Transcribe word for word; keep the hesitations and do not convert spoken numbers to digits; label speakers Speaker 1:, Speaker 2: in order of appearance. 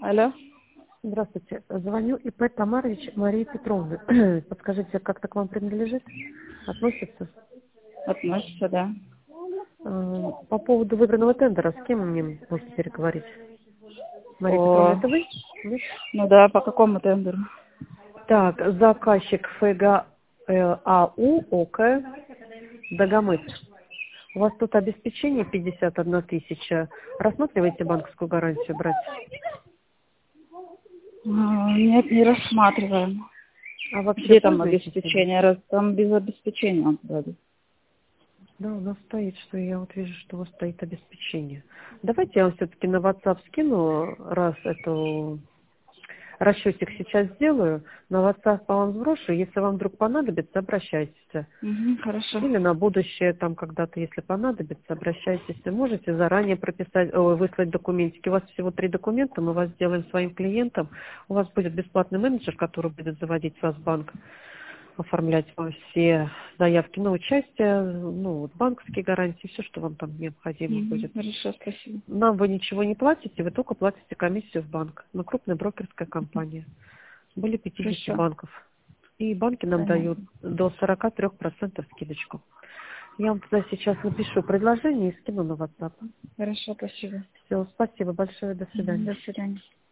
Speaker 1: Алло.
Speaker 2: Здравствуйте. Звоню ИП Тамарович Марии Петровны. Подскажите, как-то к вам принадлежит? Относится?
Speaker 1: Относится, да.
Speaker 2: Э, По поводу выбранного тендера, с кем мне можно переговорить? Мария Петровна,
Speaker 1: О,
Speaker 2: это вы? Нет?
Speaker 1: ну да, по какому тендеру?
Speaker 2: Так, заказчик ФГ э, АУ ОК Дагомыс. У вас тут обеспечение пятьдесят одна тысяча. Рассматриваете банковскую гарантию брать?
Speaker 1: А, Нет, не рассматриваем.
Speaker 2: А вообще
Speaker 1: Где там
Speaker 2: пользуетесь ими?
Speaker 1: обеспечение? Раз там без обеспечения он вроде.
Speaker 2: Да, у нас стоит, что я вот вижу, что у вас стоит обеспечение. Давайте я вам все-таки на WhatsApp скину, раз эту расчетик сейчас сделаю, на WhatsApp вам сброшу, если вам вдруг понадобится, обращайтесь.
Speaker 1: Угу, хорошо.
Speaker 2: Или на будущее, там когда-то, если понадобится, обращайтесь. Вы можете заранее прописать, ой, выслать документики. У вас всего три документа, мы вас сделаем своим клиентом. У вас будет бесплатный менеджер, который будет заводить вас в банк, оформлять вам все заявки на участие, ну, вот банковские гарантии, все, что вам там необходимо
Speaker 1: Угу,
Speaker 2: будет.
Speaker 1: хорошо, спасибо.
Speaker 2: Нам вы ничего не платите, вы только платите комиссию в банк. Мы крупная брокерская компания. Более пятидесяти
Speaker 1: Хорошо,
Speaker 2: банков. И банки нам дают
Speaker 1: понятно.
Speaker 2: до сорока трёх процентов скидочку. Я вам туда сейчас напишу предложение и скину на WhatsApp.
Speaker 1: Хорошо, спасибо.
Speaker 2: Все, спасибо большое, до
Speaker 1: Мгм,
Speaker 2: свидания.
Speaker 1: до свидания.